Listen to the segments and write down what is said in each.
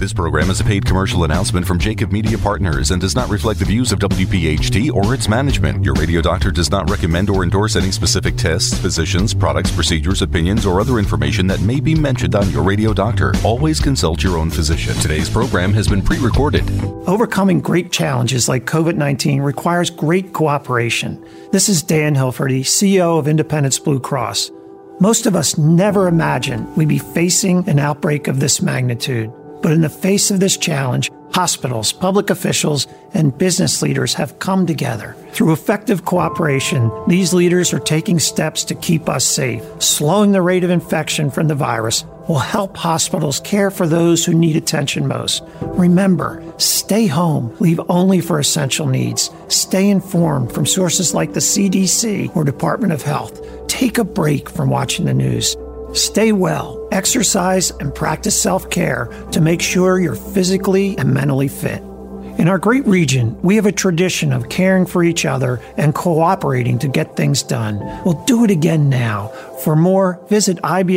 This program is a paid commercial announcement from Jacob Media Partners and does not reflect the views of WPHT or its management. Your radio doctor does not recommend or endorse any specific tests, physicians, products, procedures, opinions, or other information that may be mentioned on your radio doctor. Always consult your own physician. Today's program has been pre-recorded. Overcoming great challenges like COVID-19 requires great cooperation. This is Dan Hilferty, CEO of Independence Blue Cross. Most of us never imagined we'd be facing an outbreak of this magnitude. But in the face of this challenge, hospitals, public officials, and business leaders have come together. Through effective cooperation, these leaders are taking steps to keep us safe. Slowing the rate of infection from the virus will help hospitals care for those who need attention most. Remember, stay home, leave only for essential needs. Stay informed from sources like the CDC or Department of Health. Take a break from watching the news. Stay well, exercise, and practice self-care to make sure you're physically and mentally fit. In our great region, we have a tradition of caring for each other and cooperating to get things done. We'll do it again now. For more, visit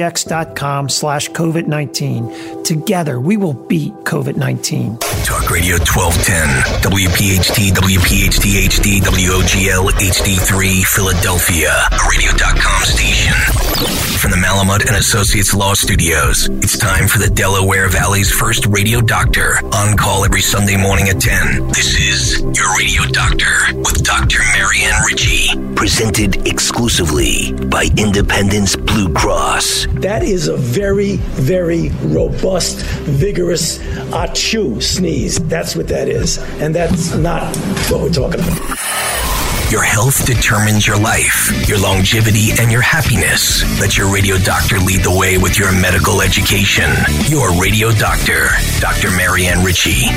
ibx.com/COVID-19. Together, we will beat COVID-19. Talk Radio 1210, WPHT, WPHT HD, WOGL HD3, Philadelphia, a radio.com station. From the Malamut and Associates Law Studios, it's time for the Delaware Valley's first radio doctor, on call every Sunday morning at 10. This is Your Radio Doctor with Dr. Marianne Ritchie, presented exclusively by Independence Blue Cross. That is a very, very robust, vigorous achoo sneeze. That's what that is. And that's not what we're talking about. Your health determines your life, your longevity, and your happiness. Let your radio doctor lead the way with your medical education. Your Radio Doctor, Dr. Marianne Ritchie.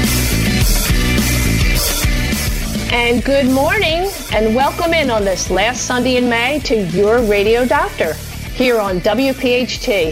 And good morning, and welcome in on this last Sunday in May to Your Radio Doctor, here on WPHT.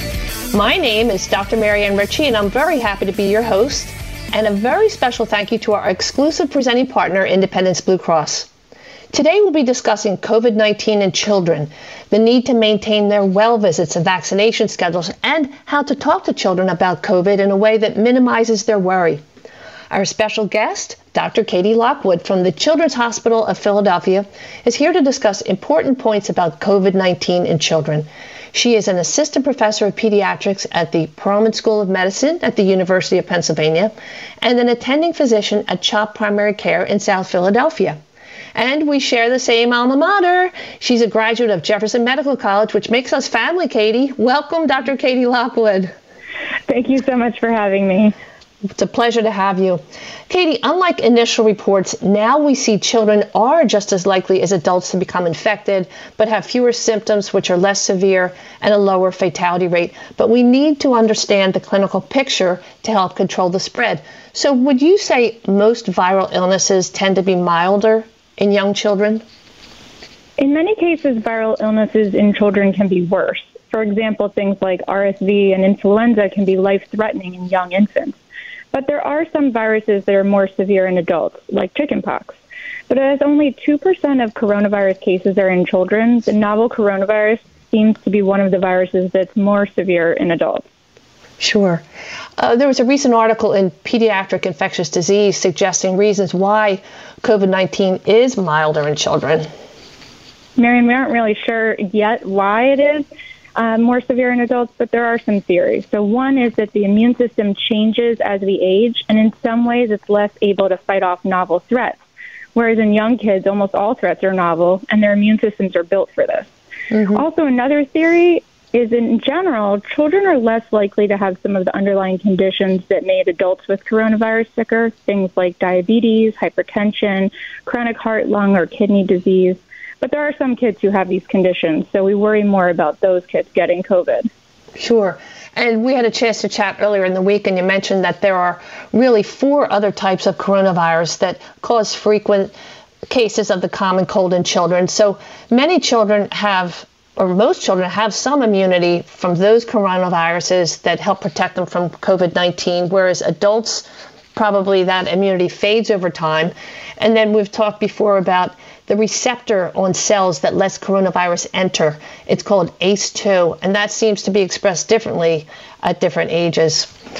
My name is Dr. Marianne Ritchie, and I'm very happy to be your host. And a very special thank you to our exclusive presenting partner, Independence Blue Cross. Today we'll be discussing COVID-19 in children, the need to maintain their well visits and vaccination schedules, and how to talk to children about COVID in a way that minimizes their worry. Our special guest, Dr. Katie Lockwood from the Children's Hospital of Philadelphia, is here to discuss important points about COVID-19 in children. She is an assistant professor of pediatrics at the Perelman School of Medicine at the University of Pennsylvania and an attending physician at CHOP Primary Care in South Philadelphia. And we share the same alma mater. She's a graduate of Jefferson Medical College, which makes us family, Katie. Welcome, Dr. Katie Lockwood. Thank you so much for having me. It's a pleasure to have you. Katie, unlike initial reports, now we see children are just as likely as adults to become infected, but have fewer symptoms, which are less severe, and a lower fatality rate. But we need to understand the clinical picture to help control the spread. So would you say most viral illnesses tend to be milder in young children? In many cases, viral illnesses in children can be worse. For example, things like RSV and influenza can be life-threatening in young infants. But there are some viruses that are more severe in adults, like chickenpox. But as only 2% of coronavirus cases are in children, the novel coronavirus seems to be one of the viruses that's more severe in adults. Sure. There was a recent article in Pediatric Infectious Disease suggesting reasons why COVID-19 is milder in children. Marianne, we aren't really sure yet why it is more severe in adults, but there are some theories. So one is that the immune system changes as we age, and in some ways it's less able to fight off novel threats. Whereas in young kids, almost all threats are novel, and their immune systems are built for this. Mm-hmm. Also, another theory is in general, children are less likely to have some of the underlying conditions that made adults with coronavirus sicker, things like diabetes, hypertension, chronic heart, lung, or kidney disease. But there are some kids who have these conditions, so we worry more about those kids getting COVID. Sure. And we had a chance to chat earlier in the week, and you mentioned that there are really 4 other types of coronavirus that cause frequent cases of the common cold in children. So many children have, or most children have, some immunity from those coronaviruses that help protect them from COVID-19, whereas adults, probably that immunity fades over time. And then we've talked before about the receptor on cells that lets coronavirus enter. It's called ACE2, and that seems to be expressed differently at different ages.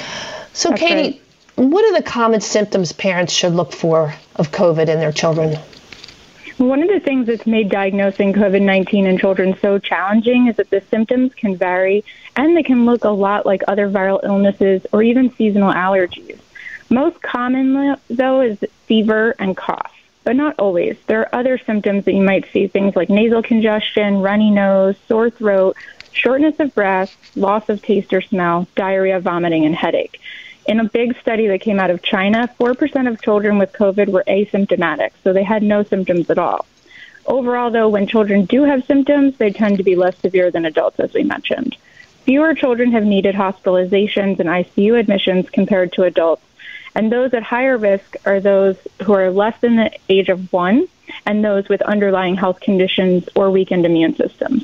So, That's Katie, what are the common symptoms parents should look for of COVID in their children? One of the things that's made diagnosing COVID-19 in children so challenging is that the symptoms can vary, and they can look a lot like other viral illnesses or even seasonal allergies. Most common, though, is fever and cough, but not always. There are other symptoms that you might see, things like nasal congestion, runny nose, sore throat, shortness of breath, loss of taste or smell, diarrhea, vomiting, and headache. In a big study that came out of China, 4% of children with COVID were asymptomatic, so they had no symptoms at all. Overall, though, when children do have symptoms, they tend to be less severe than adults, as we mentioned. Fewer children have needed hospitalizations and ICU admissions compared to adults, and those at higher risk are those who are less than the age of 1 and those with underlying health conditions or weakened immune systems.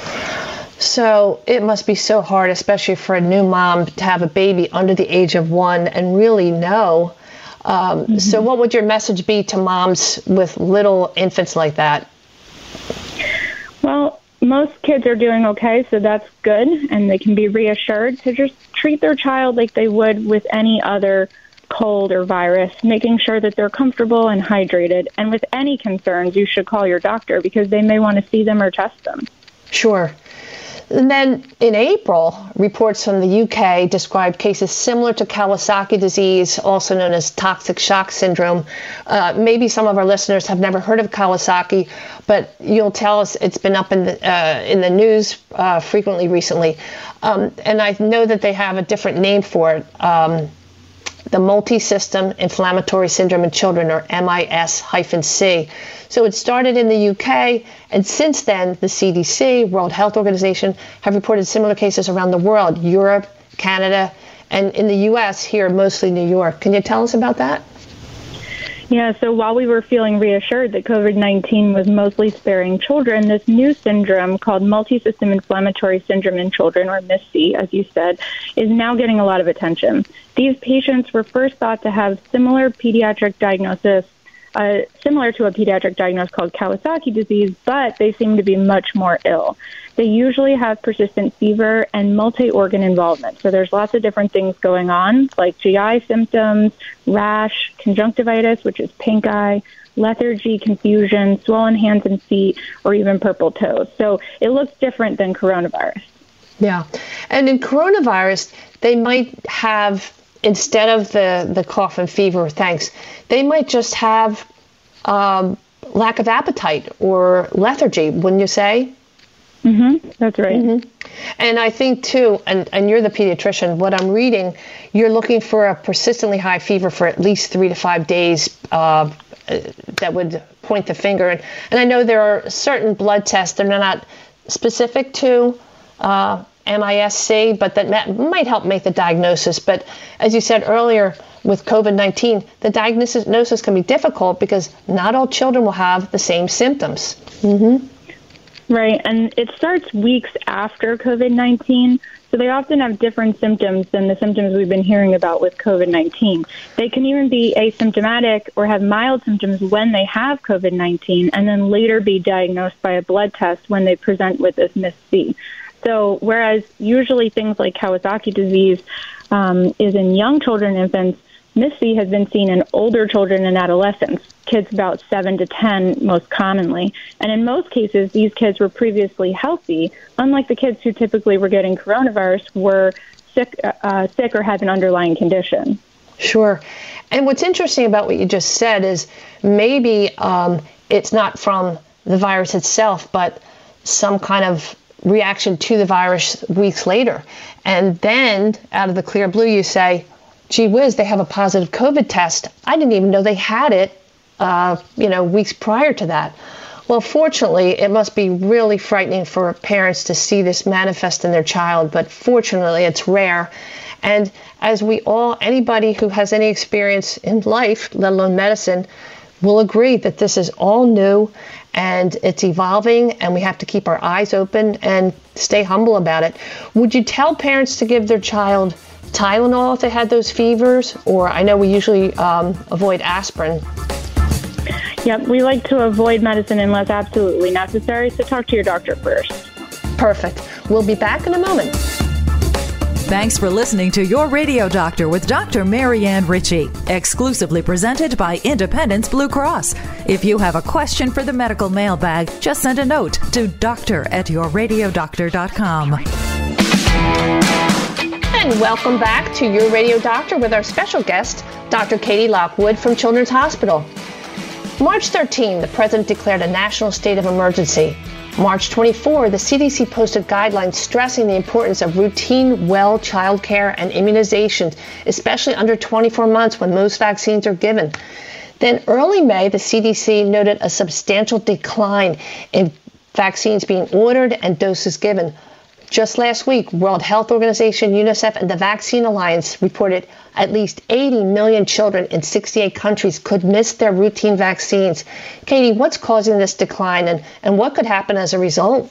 So it must be so hard, especially for a new mom, to have a baby under the age of 1 and really know. So what would your message be to moms with little infants like that? Well, most kids are doing okay, so that's good, and they can be reassured to just treat their child like they would with any other cold or virus, making sure that they're comfortable and hydrated. And with any concerns, you should call your doctor because they may want to see them or test them. Sure. And then in April, reports from the UK described cases similar to Kawasaki disease, also known as toxic shock syndrome. Maybe some of our listeners have never heard of Kawasaki, but you'll tell us it's been up in the news frequently recently. And I know that they have a different name for it, the multi-system inflammatory syndrome in children, or MIS-C. So it started in the UK, and since then, the CDC, World Health Organization, have reported similar cases around the world, Europe, Canada, and in the US, here, mostly New York. Can you tell us about that? Yeah, so while we were feeling reassured that COVID-19 was mostly sparing children, this new syndrome called multi-system inflammatory syndrome in children, or MIS-C, as you said, is now getting a lot of attention. These patients were first thought to have similar to a pediatric diagnosis called Kawasaki disease, but they seem to be much more ill. They usually have persistent fever and multi-organ involvement. So there's lots of different things going on, like GI symptoms, rash, conjunctivitis, which is pink eye, lethargy, confusion, swollen hands and feet, or even purple toes. So it looks different than coronavirus. Yeah. And in coronavirus, they might have, instead of the cough and fever, they might just have lack of appetite or lethargy, wouldn't you say? Mm-hmm. That's right. Mm-hmm. And I think, too, and you're the pediatrician, what I'm reading, you're looking for a persistently high fever for at least 3 to 5 days that would point the finger. And I know there are certain blood tests that are not specific to MIS-C, but that might help make the diagnosis. But as you said earlier, with COVID-19, the diagnosis can be difficult because not all children will have the same symptoms. Mm-hmm. Right, and it starts weeks after COVID-19, so they often have different symptoms than the symptoms we've been hearing about with COVID-19. They can even be asymptomatic or have mild symptoms when they have COVID-19 and then later be diagnosed by a blood test when they present with this MIS-C. So whereas usually things like Kawasaki disease is in young children and infants, MIS-C has been seen in older children and adolescents, kids about 7 to 10 most commonly. And in most cases, these kids were previously healthy, unlike the kids who typically were getting coronavirus were sick or had an underlying condition. Sure. And what's interesting about what you just said is maybe it's not from the virus itself, but some kind of reaction to the virus weeks later. And then out of the clear blue, you say, gee whiz, they have a positive COVID test. I didn't even know they had it, weeks prior to that. Well, fortunately, it must be really frightening for parents to see this manifest in their child, but fortunately, it's rare. And as anybody who has any experience in life, let alone medicine, will agree that this is all new and it's evolving, and we have to keep our eyes open and stay humble about it. Would you tell parents to give their child Tylenol if they had those fevers? Or I know we usually avoid aspirin. Yep, we like to avoid medicine unless absolutely necessary, so talk to your doctor first. Perfect. We'll be back in a moment. Thanks for listening to Your Radio Doctor with Dr. Marianne Ritchie, exclusively presented by Independence Blue Cross. If you have a question for the medical mailbag, just send a note to doctor@yourradiodoctor.com. And welcome back to Your Radio Doctor with our special guest, Dr. Katie Lockwood from Children's Hospital. March 13, the President declared a national state of emergency. March 24, the CDC posted guidelines stressing the importance of routine well child care and immunizations, especially under 24 months when most vaccines are given. Then early May, the CDC noted a substantial decline in vaccines being ordered and doses given. Just last week, World Health Organization, UNICEF, and the Vaccine Alliance reported at least 80 million children in 68 countries could miss their routine vaccines. Katie, what's causing this decline, and what could happen as a result?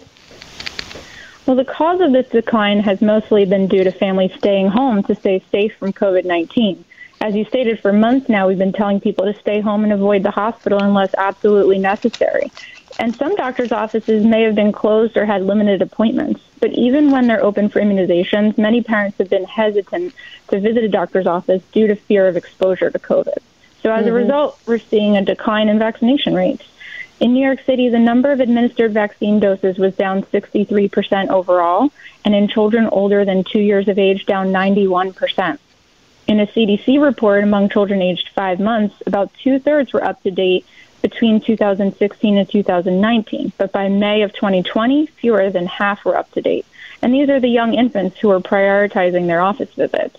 Well, the cause of this decline has mostly been due to families staying home to stay safe from COVID-19. As you stated, for months now, we've been telling people to stay home and avoid the hospital unless absolutely necessary. And some doctors' offices may have been closed or had limited appointments. But even when they're open for immunizations, many parents have been hesitant to visit a doctor's office due to fear of exposure to COVID. So as a result, we're seeing a decline in vaccination rates. In New York City, the number of administered vaccine doses was down 63% overall, and in children older than 2 years of age, down 91%. In a CDC report, among children aged 5 months, about 2/3 were up to date between 2016 and 2019, but by May of 2020, fewer than half were up to date. And these are the young infants who are prioritizing their office visits.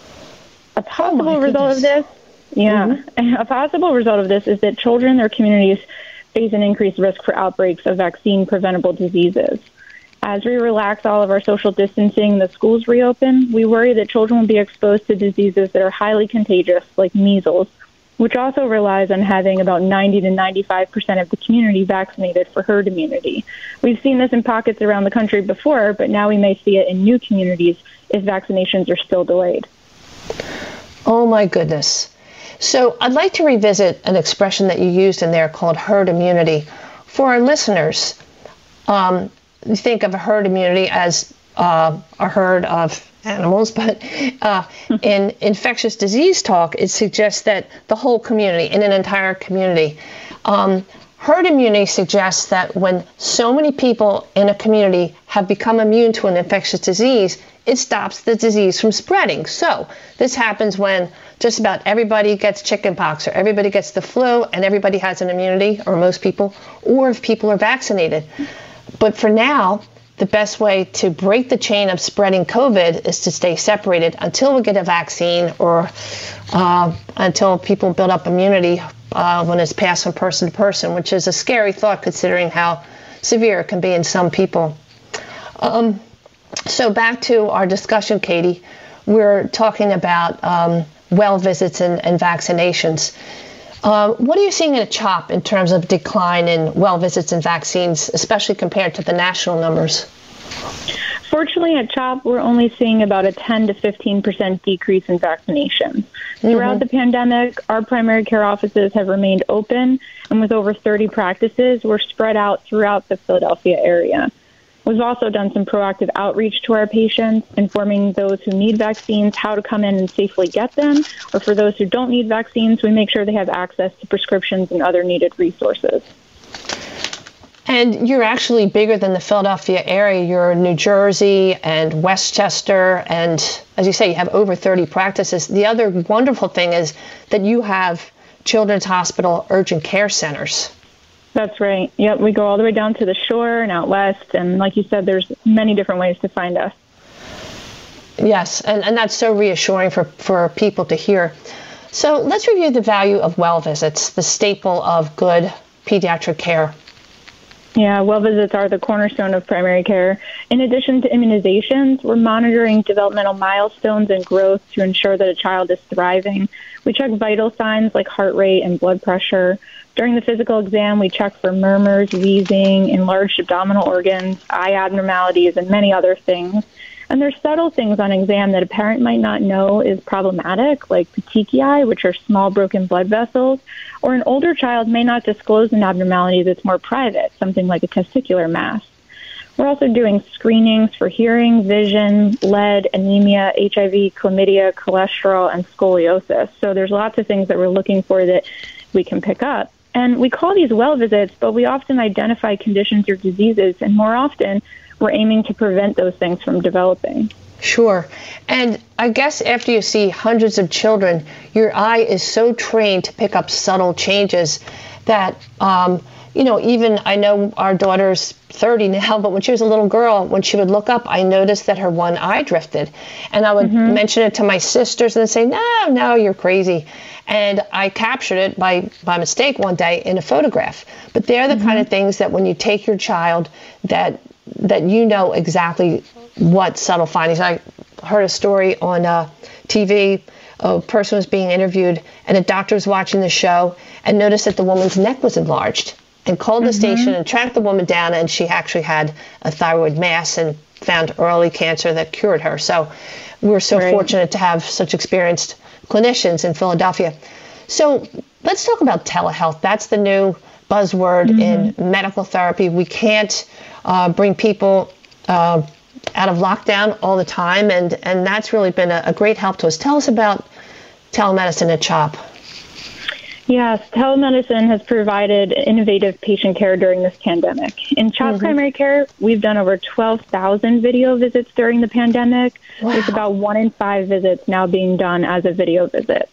A possible result of this, a possible result of this is that children in their communities face an increased risk for outbreaks of vaccine-preventable diseases. As we relax all of our social distancing, the schools reopen, we worry that children will be exposed to diseases that are highly contagious, like measles, which also relies on having about 90 to 95% of the community vaccinated for herd immunity. We've seen this in pockets around the country before, but now we may see it in new communities if vaccinations are still delayed. Oh, my goodness. So I'd like to revisit an expression that you used in there called herd immunity. For our listeners, think of a herd immunity as a herd of animals, but in infectious disease talk, it suggests that the whole community, in an entire community. Herd immunity suggests that when so many people in a community have become immune to an infectious disease, it stops the disease from spreading. So this happens when just about everybody gets chickenpox or everybody gets the flu and everybody has an immunity, or most people, or if people are vaccinated. But for now, the best way to break the chain of spreading COVID is to stay separated until we get a vaccine or until people build up immunity when it's passed from person to person, which is a scary thought considering how severe it can be in some people. So back to our discussion, Katie. We're talking about well visits and vaccinations. What are you seeing at CHOP in terms of decline in well visits and vaccines, especially compared to the national numbers? Fortunately, at CHOP, we're only seeing about a 10 to 15% decrease in vaccinations. Throughout the pandemic, our primary care offices have remained open, and with over 30 practices, we're spread out throughout the Philadelphia area. We've also done some proactive outreach to our patients, informing those who need vaccines how to come in and safely get them, or for those who don't need vaccines, we make sure they have access to prescriptions and other needed resources. And you're actually bigger than the Philadelphia area. You're in New Jersey and Westchester, and as you say, you have over 30 practices. The other wonderful thing is that you have Children's Hospital urgent care centers. That's right. Yep, we go all the way down to the shore and out west, and like you said, there's many different ways to find us. Yes, and that's so reassuring for people to hear. So let's review the value of well visits, the staple of good pediatric care. Yeah, well visits are the cornerstone of primary care. In addition to immunizations, we're monitoring developmental milestones and growth to ensure that a child is thriving. We check vital signs like heart rate and blood pressure. During the physical exam, we check for murmurs, wheezing, enlarged abdominal organs, eye abnormalities, and many other things. And there's subtle things on exam that a parent might not know is problematic, like petechiae, which are small broken blood vessels, or an older child may not disclose an abnormality that's more private, something like a testicular mass. We're also doing screenings for hearing, vision, lead, anemia, HIV, chlamydia, cholesterol, and scoliosis. So there's lots of things that we're looking for that we can pick up. And we call these well visits, but we often identify conditions or diseases, and more often we're aiming to prevent those things from developing. Sure. And I guess after you see hundreds of children, your eye is so trained to pick up subtle changes that, even I know our daughter's 30 now, but when she was a little girl, when she would look up, I noticed that her one eye drifted. And I would mention it to my sisters and they'd say, no, you're crazy. And I captured it by mistake one day in a photograph. But they're the kind of things that when you take your child that you know exactly what subtle findings. I heard a story on TV. A person was being interviewed, and a doctor was watching the show and noticed that the woman's neck was enlarged and called the station and tracked the woman down, and she actually had a thyroid mass and found early cancer that cured her. So we're so fortunate to have such experienced clinicians in Philadelphia. So let's talk about telehealth. That's the new buzzword in medical therapy. We can't bring people out of lockdown all the time, and that's really been a great help to us. Tell us about telemedicine at CHOP. Yes, telemedicine has provided innovative patient care during this pandemic. In CHOP Primary Care, we've done over 12,000 video visits during the pandemic, with about 1 in 5 visits now being done as a video visit.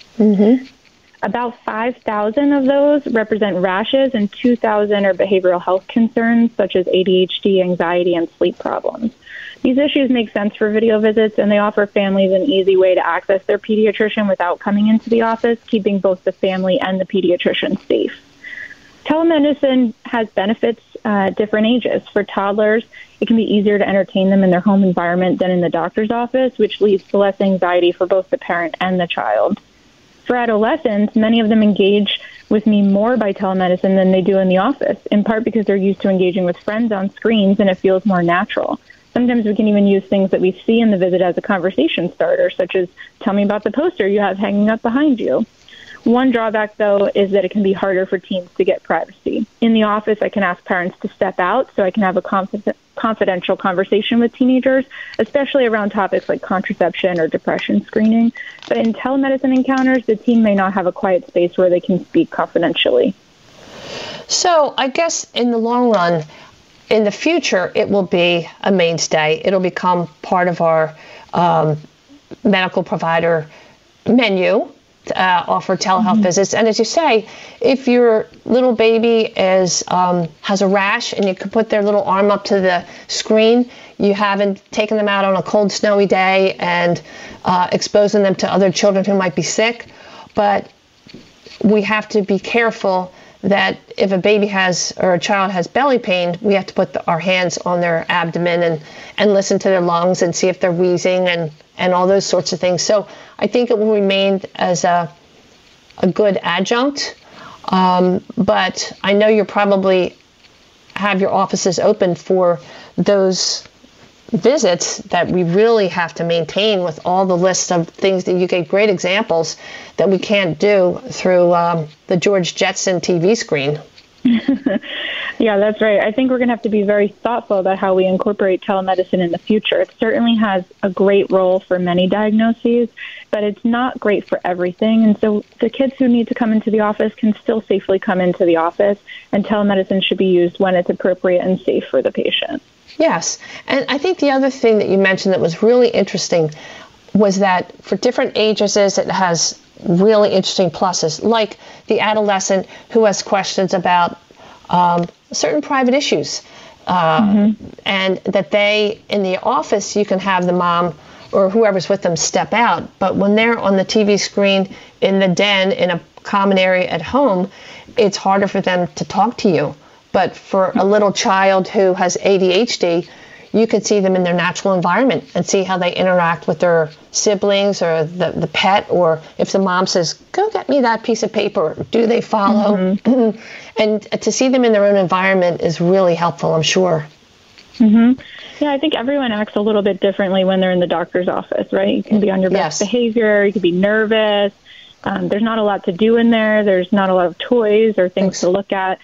About 5,000 of those represent rashes, and 2,000 are behavioral health concerns such as ADHD, anxiety, and sleep problems. These issues make sense for video visits, and they offer families an easy way to access their pediatrician without coming into the office, keeping both the family and the pediatrician safe. Telemedicine has benefits at different ages. For toddlers, it can be easier to entertain them in their home environment than in the doctor's office, which leads to less anxiety for both the parent and the child. For adolescents, many of them engage with me more by telemedicine than they do in the office, in part because they're used to engaging with friends on screens and it feels more natural. Sometimes we can even use things that we see in the visit as a conversation starter, such as, tell me about the poster you have hanging up behind you. One drawback, though, is that it can be harder for teens to get privacy. In the office, I can ask parents to step out so I can have a confidential conversation with teenagers, especially around topics like contraception or depression screening. But in telemedicine encounters, the teen may not have a quiet space where they can speak confidentially. So I guess in the long run, in the future, it will be a mainstay. It'll become part of our medical provider menu to offer telehealth visits. And as you say, if your little baby has a rash and you can put their little arm up to the screen, you haven't taken them out on a cold, snowy day and exposing them to other children who might be sick. But we have to be careful that if a baby has or a child has belly pain, we have to put our hands on their abdomen and listen to their lungs and see if they're wheezing and all those sorts of things. So I think it will remain as a good adjunct. But I know you probably have your offices open for those visits that we really have to maintain with all the lists of things that you gave great examples that we can't do through the George Jetson TV screen. Yeah, that's right. I think we're going to have to be very thoughtful about how we incorporate telemedicine in the future. It certainly has a great role for many diagnoses, but it's not great for everything. And so the kids who need to come into the office can still safely come into the office, and telemedicine should be used when it's appropriate and safe for the patient. Yes. And I think the other thing that you mentioned that was really interesting was that for different ages, it has really interesting pluses, like the adolescent who has questions about certain private issues. And that they, in the office, you can have the mom or whoever's with them step out. But when they're on the TV screen in the den in a common area at home, it's harder for them to talk to you. But for a little child who has ADHD, you could see them in their natural environment and see how they interact with their siblings or the pet, or if the mom says, go get me that piece of paper, do they follow? And to see them in their own environment is really helpful, I'm sure. Yeah, I think everyone acts a little bit differently when they're in the doctor's office, right? You can be on your best behavior, you can be nervous. There's not a lot to do in there. There's not a lot of toys or things to look at.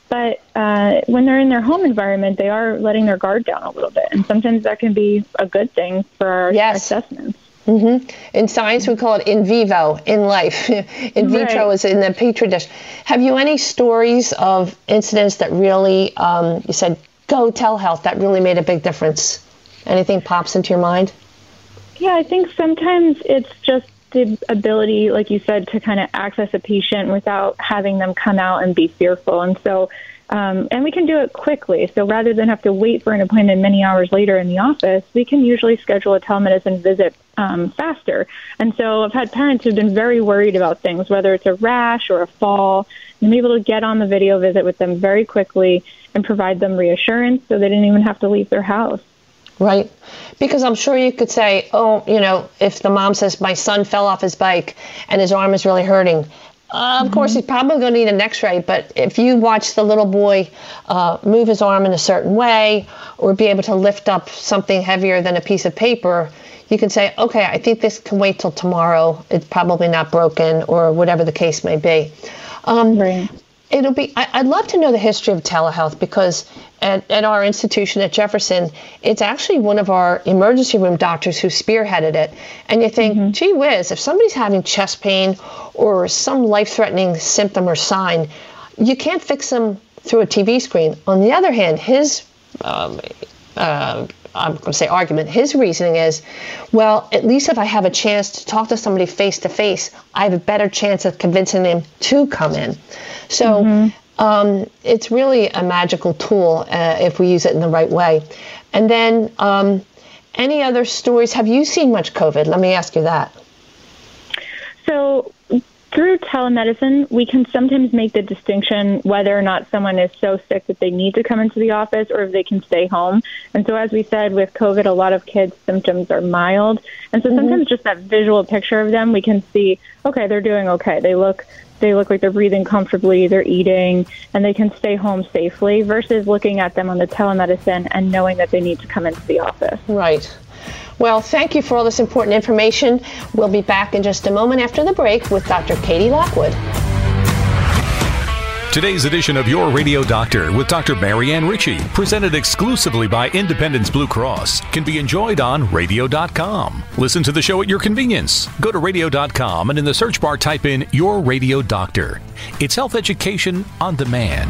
But when they're in their home environment, they are letting their guard down a little bit. And sometimes that can be a good thing for our assessments. Mm-hmm. In science, we call it in vivo, in life. In vitro is in the petri dish. Have you any stories of incidents that really, you said, go telehealth, that really made a big difference? Anything pops into your mind? Yeah, I think sometimes it's just the ability, like you said, to kind of access a patient without having them come out and be fearful. And so, and we can do it quickly. So rather than have to wait for an appointment many hours later in the office, we can usually schedule a telemedicine visit faster. And so I've had parents who've been very worried about things, whether it's a rash or a fall, and I'm able to get on the video visit with them very quickly and provide them reassurance so they didn't even have to leave their house. Right. Because I'm sure you could say, oh, you know, if the mom says my son fell off his bike and his arm is really hurting, of course, he's probably going to need an x-ray. But if you watch the little boy move his arm in a certain way or be able to lift up something heavier than a piece of paper, you can say, okay, I think this can wait till tomorrow. It's probably not broken or whatever the case may be. Right. It'll be. I'd love to know the history of telehealth because at our institution at Jefferson, it's actually one of our emergency room doctors who spearheaded it. And you think, gee whiz, if somebody's having chest pain or some life-threatening symptom or sign, you can't fix them through a TV screen. On the other hand, his I'm going to say argument, his reasoning is, well, at least if I have a chance to talk to somebody face to face, I have a better chance of convincing them to come in. So it's really a magical tool if we use it in the right way. And then any other stories? Have you seen much COVID? Let me ask you that. So through telemedicine, we can sometimes make the distinction whether or not someone is so sick that they need to come into the office or if they can stay home. And so as we said, with COVID, a lot of kids' symptoms are mild. And so sometimes just that visual picture of them, we can see, okay, they're doing okay. They look like they're breathing comfortably, they're eating, and they can stay home safely versus looking at them on the telemedicine and knowing that they need to come into the office. Right. Well, thank you for all this important information. We'll be back in just a moment after the break with Dr. Katie Lockwood. Today's edition of Your Radio Doctor with Dr. Marianne Ritchie, presented exclusively by Independence Blue Cross, can be enjoyed on radio.com. Listen to the show at your convenience. Go to radio.com and in the search bar type in Your Radio Doctor. It's health education on demand.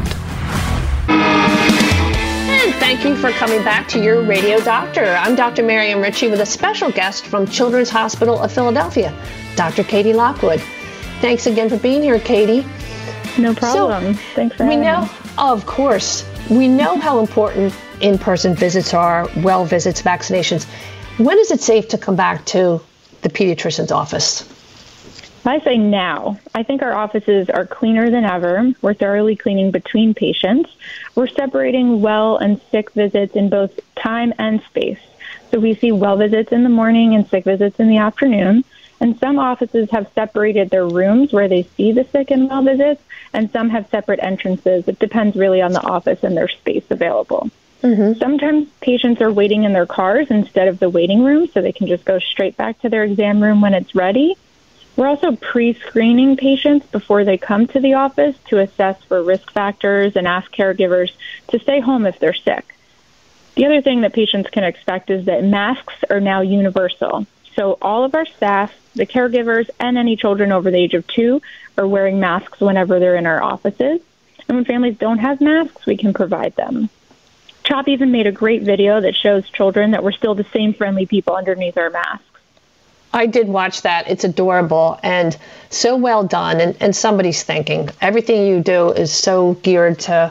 And thank you for coming back to Your Radio Doctor. I'm Dr. Marianne Ritchie with a special guest from Children's Hospital of Philadelphia, Dr. Katie Lockwood. Thanks again for being here, Katie. No problem. So, thanks for having me. Of course, we know how important in-person visits are, well visits, vaccinations. When is it safe to come back to the pediatrician's office? I say now. I think our offices are cleaner than ever. We're thoroughly cleaning between patients. We're separating well and sick visits in both time and space. So we see well visits in the morning and sick visits in the afternoon. And some offices have separated their rooms where they see the sick and well visits, and some have separate entrances. It depends really on the office and their space available. Sometimes patients are waiting in their cars instead of the waiting room, so they can just go straight back to their exam room when it's ready. We're also pre-screening patients before they come to the office to assess for risk factors and ask caregivers to stay home if they're sick. The other thing that patients can expect is that masks are now universal. So all of our staff, the caregivers, and any children over the age of 2 are wearing masks whenever they're in our offices. And when families don't have masks, we can provide them. CHOP even made a great video that shows children that we're still the same friendly people underneath our masks. I did watch that. It's adorable and so well done. And somebody's thinking. Everything you do is so geared to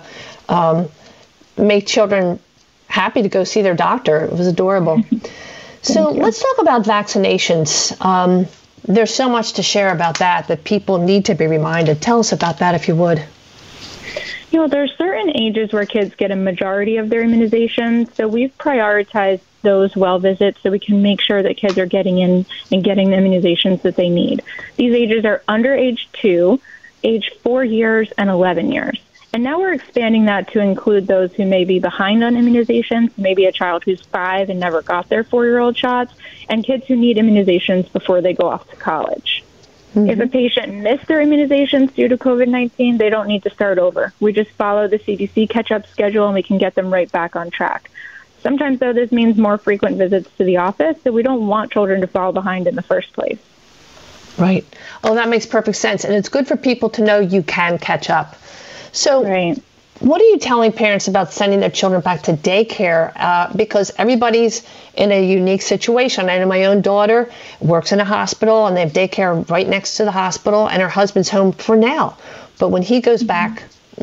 make children happy to go see their doctor. It was adorable. So let's talk about vaccinations. There's so much to share about that people need to be reminded. Tell us about that, if you would. You know, there's certain ages where kids get a majority of their immunizations, so we've prioritized those well visits so we can make sure that kids are getting in and getting the immunizations that they need. These ages are under age 2, age 4 years, and 11 years. And now we're expanding that to include those who may be behind on immunizations, maybe a child who's 5 and never got their 4-year-old shots, and kids who need immunizations before they go off to college. If a patient missed their immunizations due to COVID-19, they don't need to start over. We just follow the CDC catch-up schedule and we can get them right back on track. Sometimes, though, this means more frequent visits to the office, so we don't want children to fall behind in the first place. Right. Oh, that makes perfect sense. And it's good for people to know you can catch up. So what are you telling parents about sending their children back to daycare? Because everybody's in a unique situation. I know my own daughter works in a hospital, and they have daycare right next to the hospital, and her husband's home for now. But when he goes back,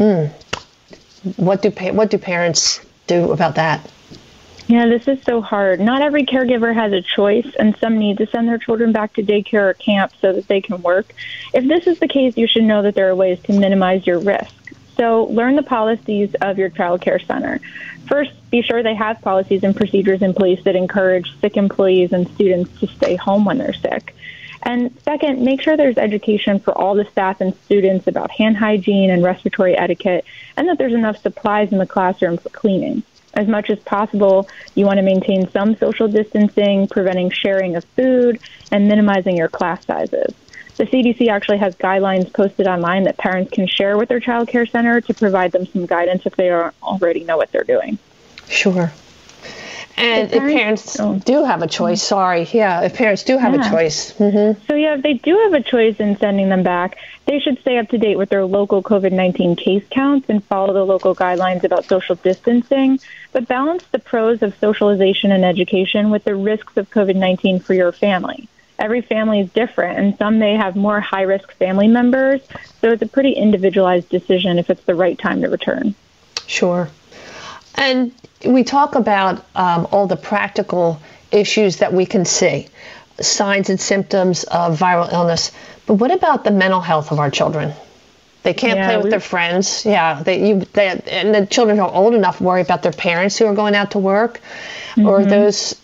what do parents do about that? Yeah, this is so hard. Not every caregiver has a choice, and some need to send their children back to daycare or camp so that they can work. If this is the case, you should know that there are ways to minimize your risk. So learn the policies of your child care center. First, be sure they have policies and procedures in place that encourage sick employees and students to stay home when they're sick. And second, make sure there's education for all the staff and students about hand hygiene and respiratory etiquette, and that there's enough supplies in the classroom for cleaning. As much as possible, you want to maintain some social distancing, preventing sharing of food, and minimizing your class sizes. The CDC actually has guidelines posted online that parents can share with their child care center to provide them some guidance if they don't already know what they're doing. Sure. And if parents do have a choice, if parents do have a choice. Mm-hmm. So, if they do have a choice in sending them back, they should stay up to date with their local COVID-19 case counts and follow the local guidelines about social distancing, but balance the pros of socialization and education with the risks of COVID-19 for your family. Every family is different, and some may have more high-risk family members, so it's a pretty individualized decision if it's the right time to return. Sure. And we talk about all the practical issues that we can see, signs and symptoms of viral illness. But what about the mental health of our children? They can't play with their friends. And the children who are old enough worry about their parents who are going out to work, or those.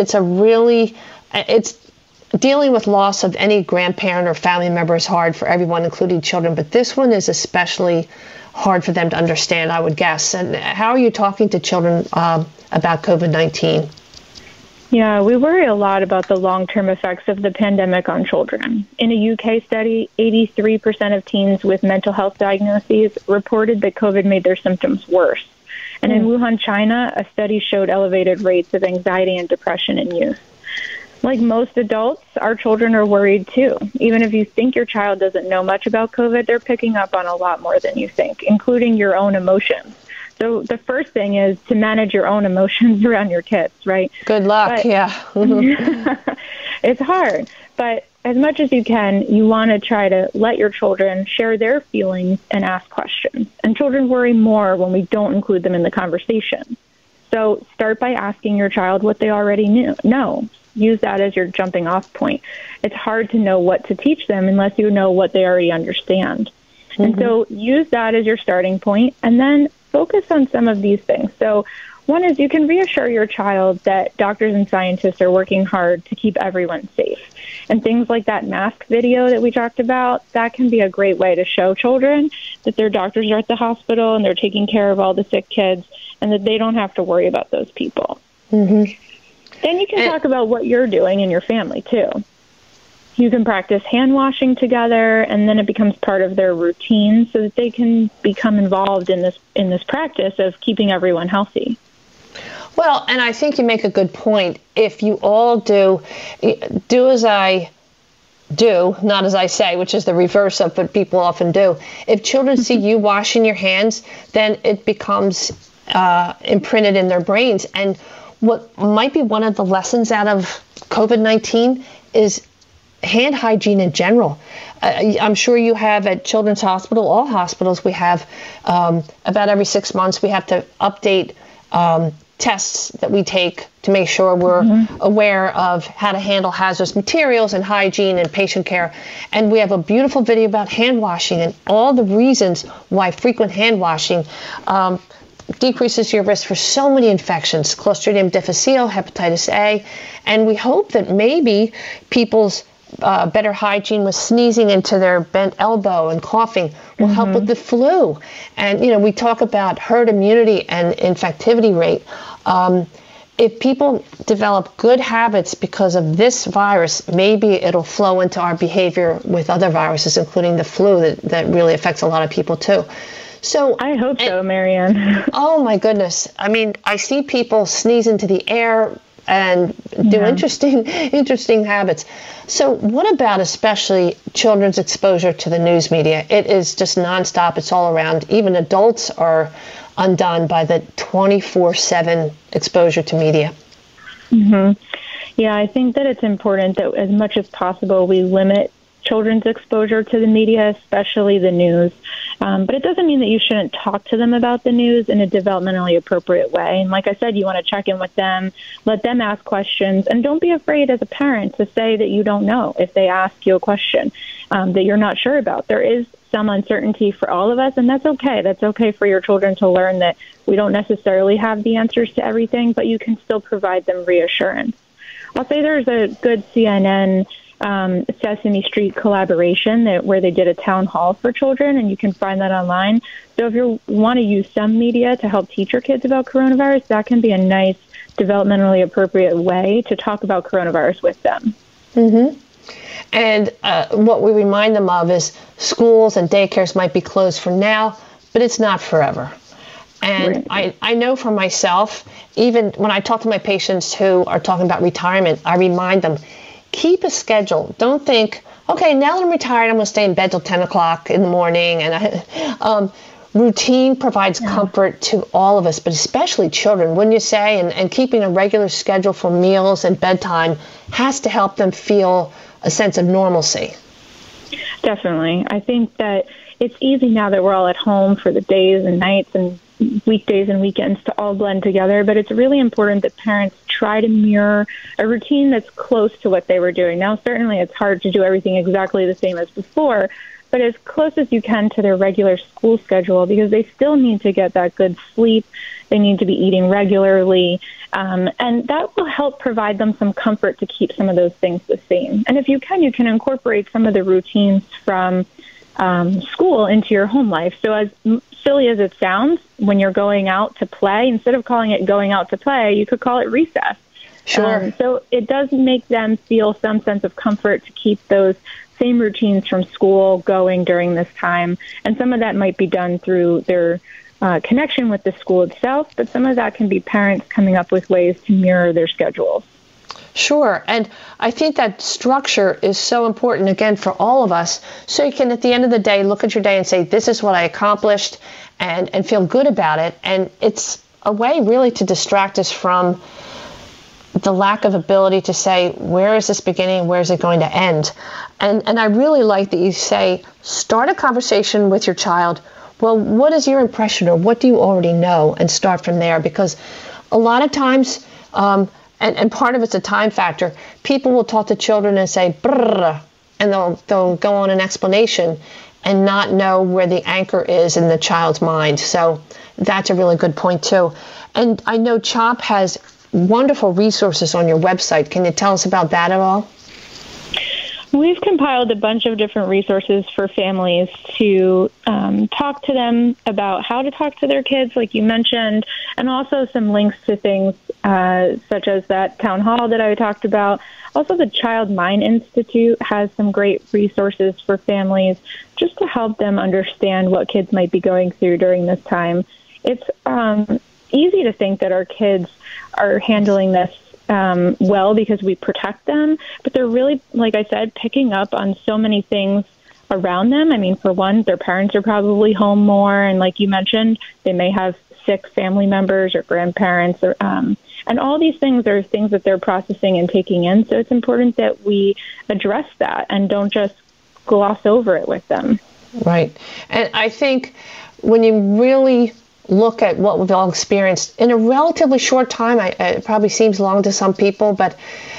It's dealing with loss of any grandparent or family member is hard for everyone, including children. But this one is especially hard for them to understand, I would guess. And how are you talking to children about COVID-19? Yeah, we worry a lot about the long-term effects of the pandemic on children. In a UK study, 83% of teens with mental health diagnoses reported that COVID made their symptoms worse. And in Wuhan, China, a study showed elevated rates of anxiety and depression in youth. Like most adults, our children are worried too. Even if you think your child doesn't know much about COVID, they're picking up on a lot more than you think, including your own emotions. So the first thing is to manage your own emotions around your kids, right? Good luck, It's hard, but as much as you can, you want to try to let your children share their feelings and ask questions. And children worry more when we don't include them in the conversation. So start by asking your child what they already know. Use that as your jumping off point. It's hard to know what to teach them unless you know what they already understand. And so use that as your starting point, and then focus on some of these things. So one is you can reassure your child that doctors and scientists are working hard to keep everyone safe. And things like that mask video that we talked about, that can be a great way to show children that their doctors are at the hospital and they're taking care of all the sick kids and that they don't have to worry about those people. Then you can talk about what you're doing in your family, too. You can practice hand washing together, and then it becomes part of their routine so that they can become involved in this practice of keeping everyone healthy. Well, and I think you make a good point. If you all do as I do, not as I say, which is the reverse of what people often do. If children see you washing your hands, then it becomes imprinted in their brains. And what might be one of the lessons out of COVID-19 is hand hygiene in general. I'm sure you have at Children's Hospital, all hospitals, we have about every 6 months, we have to update tests that we take to make sure we're aware of how to handle hazardous materials and hygiene and patient care. And we have a beautiful video about hand washing and all the reasons why frequent hand washing decreases your risk for so many infections, Clostridium difficile, hepatitis A, and we hope that maybe people's better hygiene with sneezing into their bent elbow and coughing will help with the flu. And, we talk about herd immunity and infectivity rate. if people develop good habits because of this virus, maybe it'll flow into our behavior with other viruses, including the flu that really affects a lot of people too. So I hope so, Marianne. Oh my goodness. I mean, I see people sneeze into the air and do interesting habits. So what about especially children's exposure to the news media? It is just nonstop. It's all around. Even adults are undone by the 24/7 exposure to media. Mm-hmm. Yeah, I think that it's important that as much as possible we limit children's exposure to the media, especially the news. But it doesn't mean that you shouldn't talk to them about the news in a developmentally appropriate way. And like I said, you want to check in with them, let them ask questions, and don't be afraid as a parent to say that you don't know if they ask you a question that you're not sure about. There is some uncertainty for all of us, and that's okay. That's okay for your children to learn that we don't necessarily have the answers to everything, but you can still provide them reassurance. I'll say there's a good CNN Sesame Street collaboration where they did a town hall for children, and you can find that online. So if you want to use some media to help teach your kids about coronavirus, that can be a nice developmentally appropriate way to talk about coronavirus with them. Mm-hmm. And what we remind them of is schools and daycares might be closed for now, but it's not forever. And right. I know for myself, even when I talk to my patients who are talking about retirement, I remind them, keep a schedule. Don't think, okay, now that I'm retired, I'm going to stay in bed till 10 o'clock in the morning. And routine provides comfort to all of us, but especially children, wouldn't you say? And keeping a regular schedule for meals and bedtime has to help them feel a sense of normalcy. Definitely. I think that it's easy now that we're all at home for the days and nights and weekdays and weekends to all blend together, but it's really important that parents try to mirror a routine that's close to what they were doing. Now, certainly it's hard to do everything exactly the same as before, but as close as you can to their regular school schedule, because they still need to get that good sleep. They need to be eating regularly, and that will help provide them some comfort to keep some of those things the same. And if you can incorporate some of the routines from school into your home life. So as silly as it sounds, when you're going out to play, instead of calling it going out to play, you could call it recess. Sure. So it does make them feel some sense of comfort to keep those same routines from school going during this time. And some of that might be done through their connection with the school itself, but some of that can be parents coming up with ways to mirror their schedules. Sure. And I think that structure is so important, again, for all of us, so you can, at the end of the day, look at your day and say, this is what I accomplished, and feel good about it. And it's a way really to distract us from the lack of ability to say, where is this beginning, where is it going to end? And I really like that you say, start a conversation with your child. Well, what is your impression, or what do you already know? And start from there, because a lot of times, and part of it's a time factor, people will talk to children and say, brrr, and they'll go on an explanation and not know where the anchor is in the child's mind. So that's a really good point, too. And I know CHOP has wonderful resources on your website. Can you tell us about that at all? We've compiled a bunch of different resources for families to talk to them about how to talk to their kids, like you mentioned, and also some links to things such as that town hall that I talked about. Also, the Child Mind Institute has some great resources for families just to help them understand what kids might be going through during this time. It's easy to think that our kids are handling this well because we protect them, but they're really, like I said, picking up on so many things around them. I mean, for one, their parents are probably home more, and like you mentioned, they may have sick family members or grandparents, or and all these things are things that they're processing and taking in. So it's important that we address that and don't just gloss over it with them. Right. And I think when you really look at what we've all experienced in a relatively short time, it probably seems long to some people, but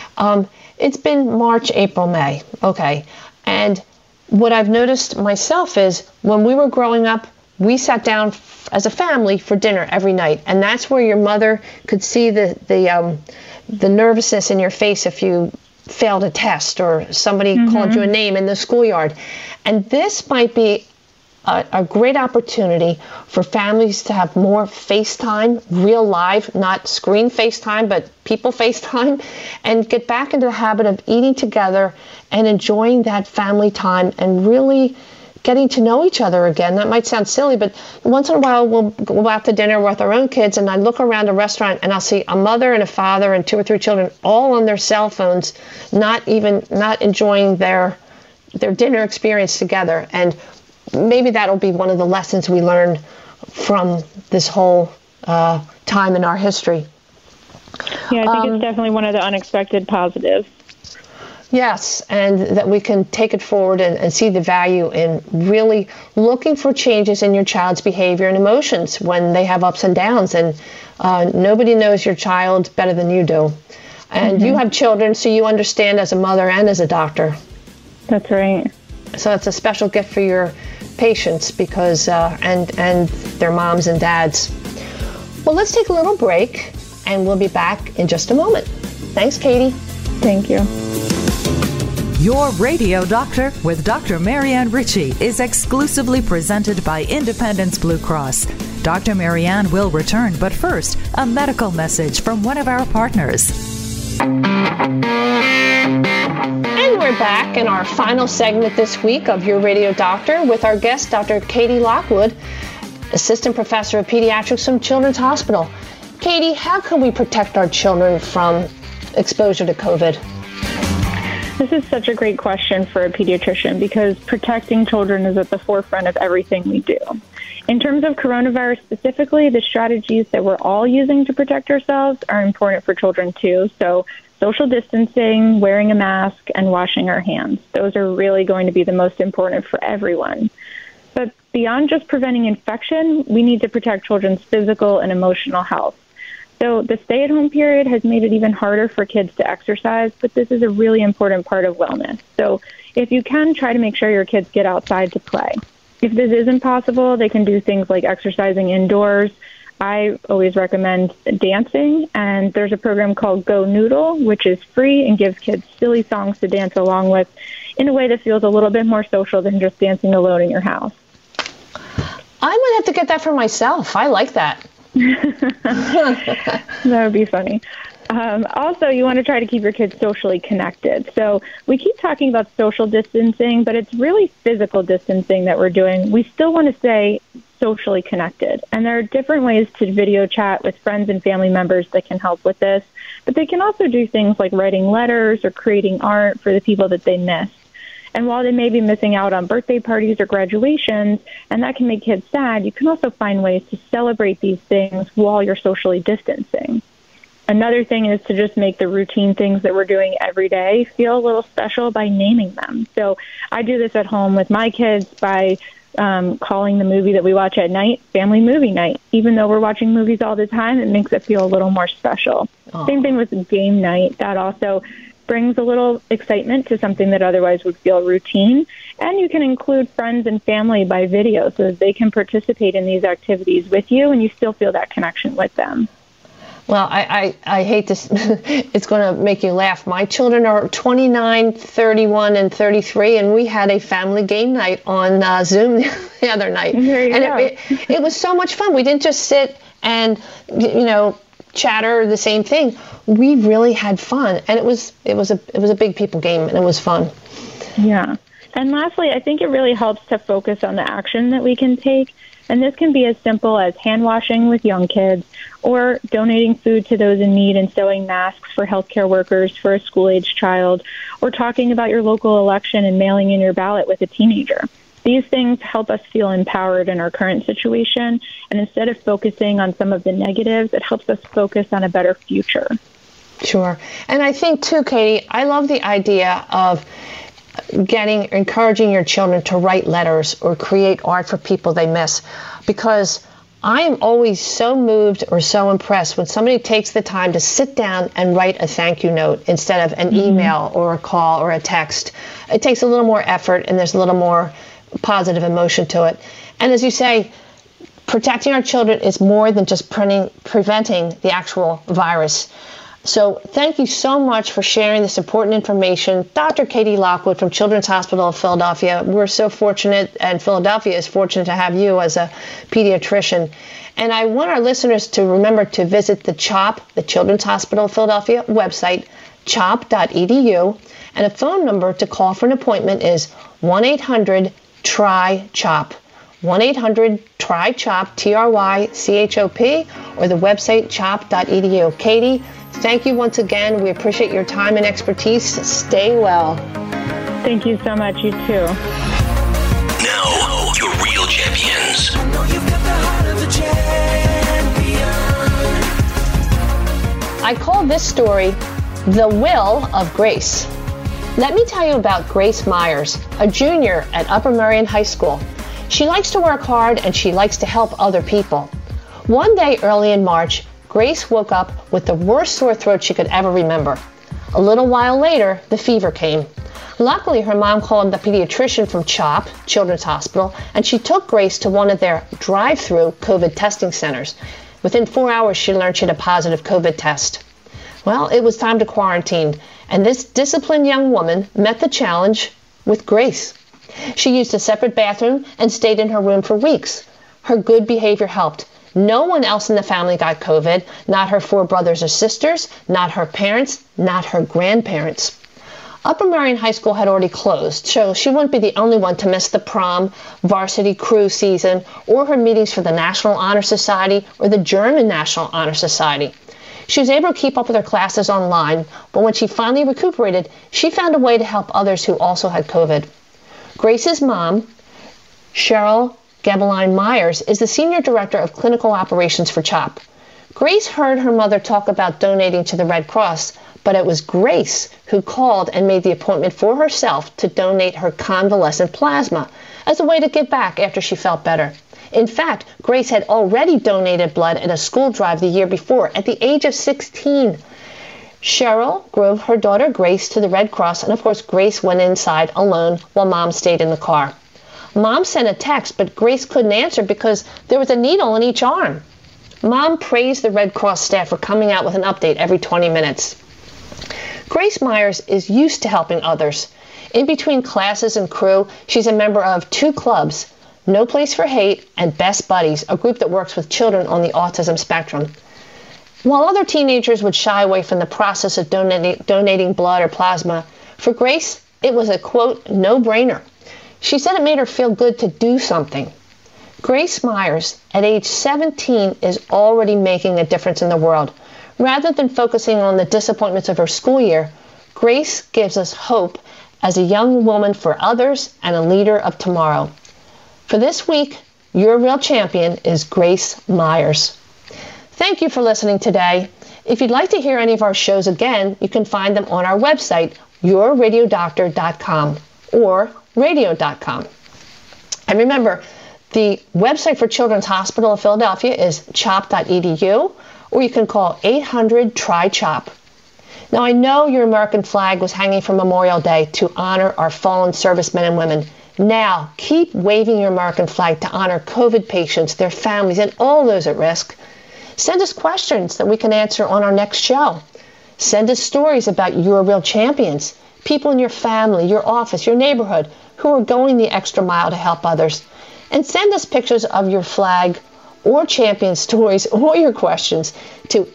it's been March, April, May. Okay. And what I've noticed myself is when we were growing up, we sat down as a family for dinner every night, and that's where your mother could see the nervousness in your face if you failed a test or somebody called you a name in the schoolyard. And this might be a great opportunity for families to have more FaceTime, real live, not screen FaceTime, but people FaceTime, and get back into the habit of eating together and enjoying that family time and really getting to know each other again. That might sound silly, but once in a while we'll go out to dinner with our own kids, and I look around a restaurant and I'll see a mother and a father and 2 or 3 children all on their cell phones, not enjoying their dinner experience together. And maybe that'll be one of the lessons we learn from this whole time in our history. Yeah, I think it's definitely one of the unexpected positives. Yes, and that we can take it forward and see the value in really looking for changes in your child's behavior and emotions when they have ups and downs. And nobody knows your child better than you do. And you have children, so you understand as a mother and as a doctor. That's right. So it's a special gift for your patients because and their moms and dads. Well, let's take a little break, and we'll be back in just a moment. Thanks, Katie. Thank you. Your Radio Doctor with Dr. Marianne Ritchie is exclusively presented by Independence Blue Cross. Dr. Marianne will return, but first, a medical message from one of our partners. And we're back in our final segment this week of Your Radio Doctor with our guest, Dr. Katie Lockwood, Assistant Professor of Pediatrics from Children's Hospital. Katie, how can we protect our children from exposure to COVID? This is such a great question for a pediatrician because protecting children is at the forefront of everything we do. In terms of coronavirus specifically, the strategies that we're all using to protect ourselves are important for children too. So social distancing, wearing a mask, and washing our hands. Those are really going to be the most important for everyone. But beyond just preventing infection, we need to protect children's physical and emotional health. So the stay-at-home period has made it even harder for kids to exercise, but this is a really important part of wellness. So if you can, try to make sure your kids get outside to play. If this isn't possible, they can do things like exercising indoors. I always recommend dancing, and there's a program called Go Noodle, which is free and gives kids silly songs to dance along with in a way that feels a little bit more social than just dancing alone in your house. I might have to get that for myself. I like that. That would be funny. Also, you want to try to keep your kids socially connected. So we keep talking about social distancing, but it's really physical distancing that we're doing. We still want to stay socially connected. And there are different ways to video chat with friends and family members that can help with this. But they can also do things like writing letters or creating art for the people that they miss. And while they may be missing out on birthday parties or graduations, and that can make kids sad, you can also find ways to celebrate these things while you're socially distancing. Another thing is to just make the routine things that we're doing every day feel a little special by naming them. So I do this at home with my kids by calling the movie that we watch at night family movie night. Even though we're watching movies all the time, it makes it feel a little more special. Aww. Same thing with game night. That also brings a little excitement to something that otherwise would feel routine. And you can include friends and family by video so that they can participate in these activities with you and you still feel that connection with them. Well, I hate this. It's going to make you laugh. My children are 29, 31, and 33, and we had a family game night on Zoom the other night. There you go. It was so much fun. We didn't just sit and, chatter the same thing. We really had fun, and it was a big people game, and it was fun. Yeah. And lastly, I think it really helps to focus on the action that we can take. And this can be as simple as hand washing with young kids or donating food to those in need and sewing masks for healthcare workers for a school-age child or talking about your local election and mailing in your ballot with a teenager. These things help us feel empowered in our current situation. And instead of focusing on some of the negatives, it helps us focus on a better future. Sure. And I think, too, Katie, I love the idea of encouraging your children to write letters or create art for people they miss, because I am always so moved or so impressed when somebody takes the time to sit down and write a thank you note instead of an email or a call or a text. It takes a little more effort and there's a little more positive emotion to it. And as you say, protecting our children is more than just preventing the actual virus. So thank you so much for sharing this important information. Dr. Katie Lockwood from Children's Hospital of Philadelphia. We're so fortunate, and Philadelphia is fortunate to have you as a pediatrician. And I want our listeners to remember to visit the CHOP, the Children's Hospital of Philadelphia website, chop.edu, and a phone number to call for an appointment is 1-800-TRY-CHOP. 1-800-TRY-CHOP, TRYCHOP, or the website chop.edu. Katie, thank you once again. We appreciate your time and expertise. Stay well. Thank you so much. You too. Now, your real champions. I know you've got the heart of a champion. I call this story The Will of Grace. Let me tell you about Grace Myers, a junior at Upper Merion High School. She likes to work hard and she likes to help other people. One day early in March, Grace woke up with the worst sore throat she could ever remember. A little while later, the fever came. Luckily, her mom called the pediatrician from CHOP, Children's Hospital, and she took Grace to one of their drive-through COVID testing centers. Within 4 hours, she learned she had a positive COVID test. Well, it was time to quarantine, and this disciplined young woman met the challenge with grace. She used a separate bathroom and stayed in her room for weeks. Her good behavior helped. No one else in the family got COVID, not her 4 brothers or sisters, not her parents, not her grandparents. Upper Merion High School had already closed, so she wouldn't be the only one to miss the prom, varsity crew season, or her meetings for the National Honor Society or the German National Honor Society. She was able to keep up with her classes online, but when she finally recuperated, she found a way to help others who also had COVID. Grace's mom, Cheryl Gabeline Myers, is the Senior Director of Clinical Operations for CHOP. Grace heard her mother talk about donating to the Red Cross, but it was Grace who called and made the appointment for herself to donate her convalescent plasma as a way to give back after she felt better. In fact, Grace had already donated blood at a school drive the year before at the age of 16. Cheryl drove her daughter Grace to the Red Cross, and of course Grace went inside alone while Mom stayed in the car. Mom sent a text, but Grace couldn't answer because there was a needle in each arm. Mom praised the Red Cross staff for coming out with an update every 20 minutes. Grace Myers is used to helping others. In between classes and crew, she's a member of 2 clubs, No Place for Hate and Best Buddies, a group that works with children on the autism spectrum. While other teenagers would shy away from the process of donating blood or plasma, for Grace, it was a, quote, no-brainer. She said it made her feel good to do something. Grace Myers, at age 17, is already making a difference in the world. Rather than focusing on the disappointments of her school year, Grace gives us hope as a young woman for others and a leader of tomorrow. For this week, your real champion is Grace Myers. Thank you for listening today. If you'd like to hear any of our shows again, you can find them on our website, yourradiodoctor.com or radio.com. And remember, the website for Children's Hospital of Philadelphia is chop.edu, or you can call 800-TRY-CHOP. Now, I know your American flag was hanging for Memorial Day to honor our fallen servicemen and women. Now, keep waving your American flag to honor COVID patients, their families, and all those at risk. Send us questions that we can answer on our next show. Send us stories about your real champions, people in your family, your office, your neighborhood, who are going the extra mile to help others. And send us pictures of your flag or champion stories or your questions to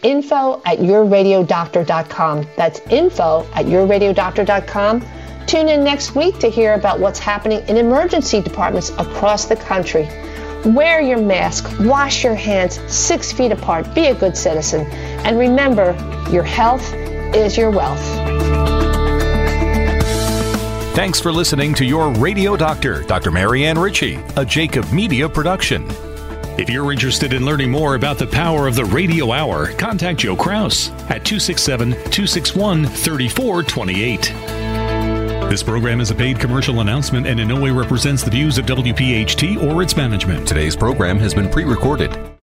info@yourradiodoctor.com. That's info@yourradiodoctor.com. Tune in next week to hear about what's happening in emergency departments across the country. Wear your mask, wash your hands 6 feet apart, be a good citizen, and remember, your health is your wealth. Thanks for listening to Your Radio Doctor, Dr. Marianne Ritchie, a Jacob Media production. If you're interested in learning more about the power of the radio hour, contact Joe Kraus at 267-261-3428. This program is a paid commercial announcement and in no way represents the views of WPHT or its management. Today's program has been pre-recorded.